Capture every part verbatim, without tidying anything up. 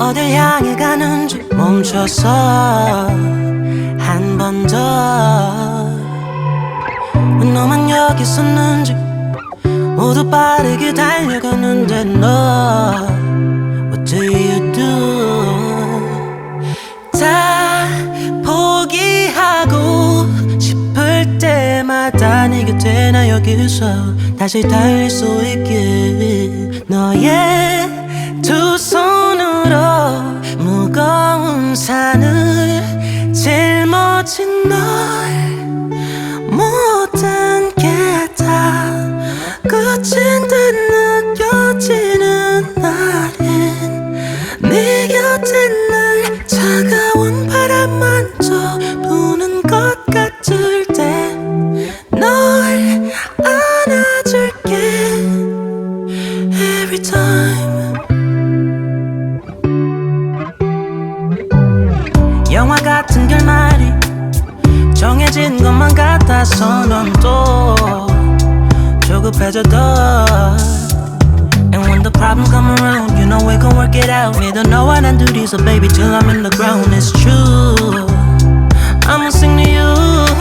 어딜 향해 가는지 멈춰서 한 번 더 너만 여기 있었는지 모두 빠르게 달려가는데 너 What do you do? 다 포기하고 싶을 때마다 네 곁에 나 여기서 다시 달릴 수 있게 너의 두 손으로 무거운 산을 짊어진 널 모든 게 다 끝인 듯 느껴지는 날엔 네 곁에 늘 차가운 바람 만져 부는 것 같을 때 널 안아줄게 Every time 영화 같은 결말이 정해진 것만 같아서 넌 또 조급해져도 And when the problem come around you know we gon' work it out 믿어 너와 난 둘이서 baby till I'm in the ground It's true I'ma sing to you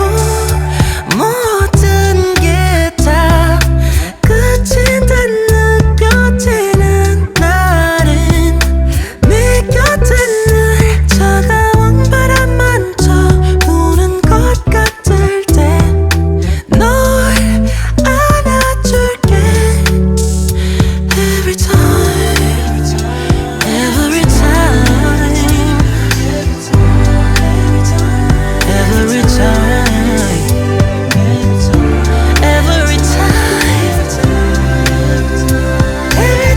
모든 게 다 끝인 듯 느껴지는 날엔 네 곁에 늘 차가운 바람 만져 부는 것 같을 때 널 안아줄게 Every time Every time Every time Every time Every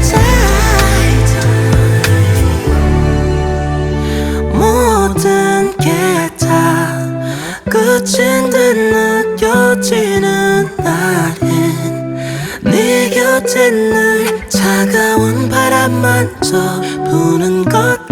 time 모든 게 다 끝인 듯 느껴지는 날엔 네 곁에 늘 차가운 바람 만져 부는 것